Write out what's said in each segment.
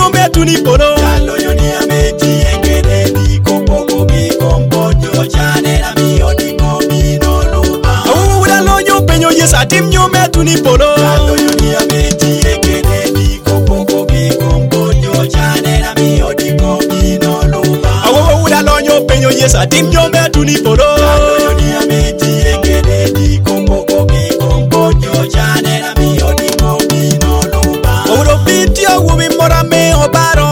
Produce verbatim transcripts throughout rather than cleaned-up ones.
nyome tu ni polo. Chalo yo ni ameti ekede di kopoko bi kompojo chane na mi odiko bi no luba. Awu da lo nyo penyo yes atim nyome tu ni polo. Chalo yo ni ameti ekede di kopoko bi kompojo chane na mi odiko bi no luba. Awu da lo nyo penyo yes atim nyome tu ni polo. Chalo yo ni ameti ekede di kopoko bi kompojo chane na mi odiko bi no luba. Awu do biti awu mi mora me obaro.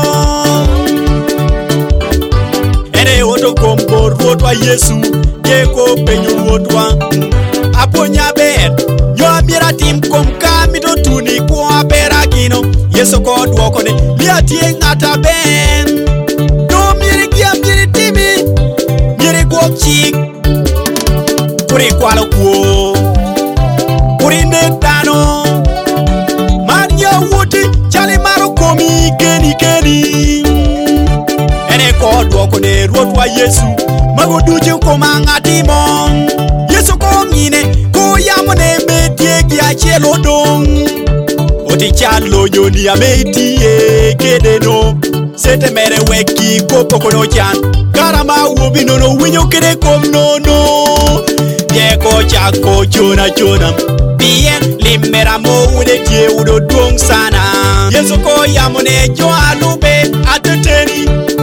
Ene oto kombo ruotwa Yesu yeko penyo ruotwa. Aponya ber nyo amira tim kom kamito tuni kwa bera kino. Yesu ko duoko ne liatie ngata ben. No miri kia miri timi miri guok chik. Kuri kwalo kuo kuri netano Maria wuti chali maro komi geni geni. Ene ko duoko ne ruotwa Yesu mago duche koma ngatimo. Yesu ko mine ko yamone metie gi achielo dong. Oti chalo yoni ameti e kedeno. Sete mere weki kopo kono chan. Karama uobi nono winyo kede kom nono. Dieko chako chona chona. Bien limera mo ude tie udo duong sana. Yesu ko yamone jo alube ateteri.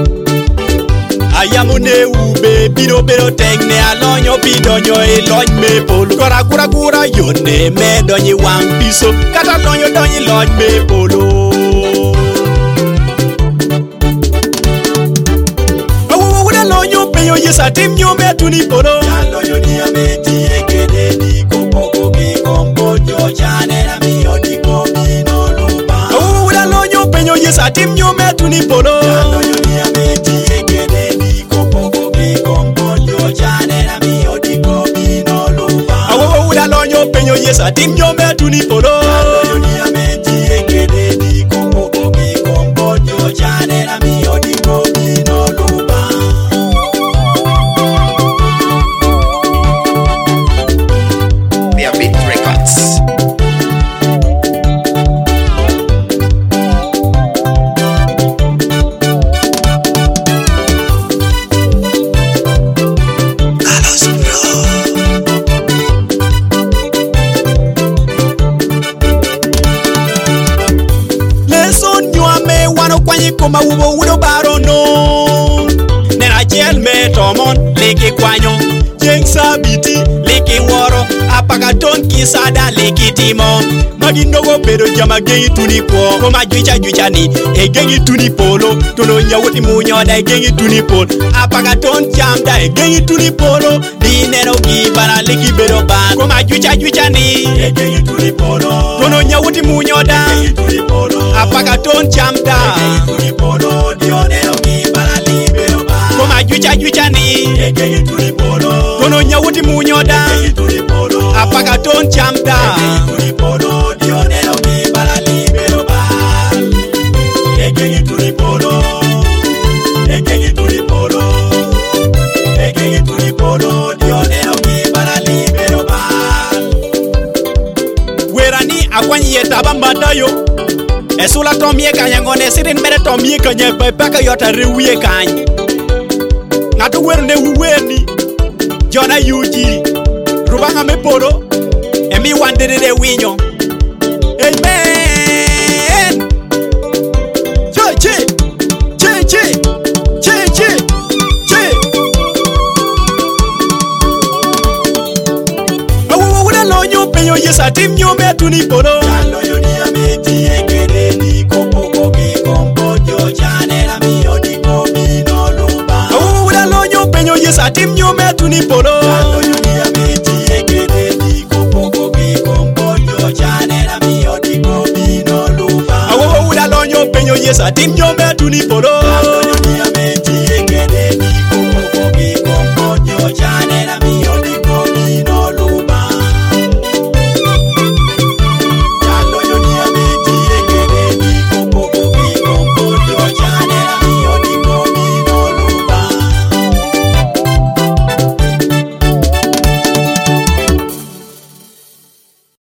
Ayamune ube biro biro tengne alonyo pidonyo e loj me polo. Kora kura kura yone me donyi wang piso. Kata lonyo donyi loj me polo. Awu ude lonyo peyo yes atim nyome tu ni polo. Chalo yo ni ameti ekede di kopoko bi kompojo chane na mi odiko bi no luba. Awu ude lonyo peyo yes atim nyome tu ni polo. Chalo yo ni ameti ekede di kopoko bi kompojo chane na mi odiko bi no luba. Awu ude lonyo peyo yes atim nyome tu ni polo. Chalo yo ni ameti ekede di kopoko bi kompojo chane na mi odiko bi no luba. Via Beat Records. Leson nyuame wano kwanyi koma ubo udo baro no. Nena chiel me tomon leki kwanyo. Jeng sabiti leki woro. Apaka ton kisada leki timo. Magi nogo pero jama gengi tuni po. Koma juicha juicha ni e gengi tuni polo. Tono nyawuti munyoda e gengi tuni polo. Apaka ton chamda e gengi tuni polo. Di neno gibara leki bero ban. Koma juicha juicha ni E gengi tuni polo. tono nyawuti munyoda. Gengi tuni polo. Apaka ton chamda. Gengi tuni polo. Dionero gibara libero ba. Koma juicha juicha ni E gengi tuni polo. tono nyawuti munyoda. Gengi tuni polo. Apaka ton chamda. Gengi tuni polo. Dionero gibara libero ba. E gengi tuni polo. E gengi tuni polo. E gengi tuni polo. Dionero gibara libero ba. Werani akwanyi yetaba mbadayo. Esula tomie kanya ngone sirin mere tomie kanya pepaka yota rewie kanya. Ngatu wer ne wuweni. Jona yuji. Rubanga me poro. Emi wandere de winyo. Amen. Che che. Che che. Che che. Che. Awu wala lonyo penyo yes atim nyome tu ni polo. Chalo yo ni ameti ekede di kopoko bi kompojo chane na mi odiko bi no luba. Awu wala lonyo penyo yes atim nyome tu ni polo. Chalo yo ni ameti ekede di kopoko bi kompojo chane na mi odiko bi no luba. Awu wala lonyo penyo yes atim nyome tu ni polo. Chalo yo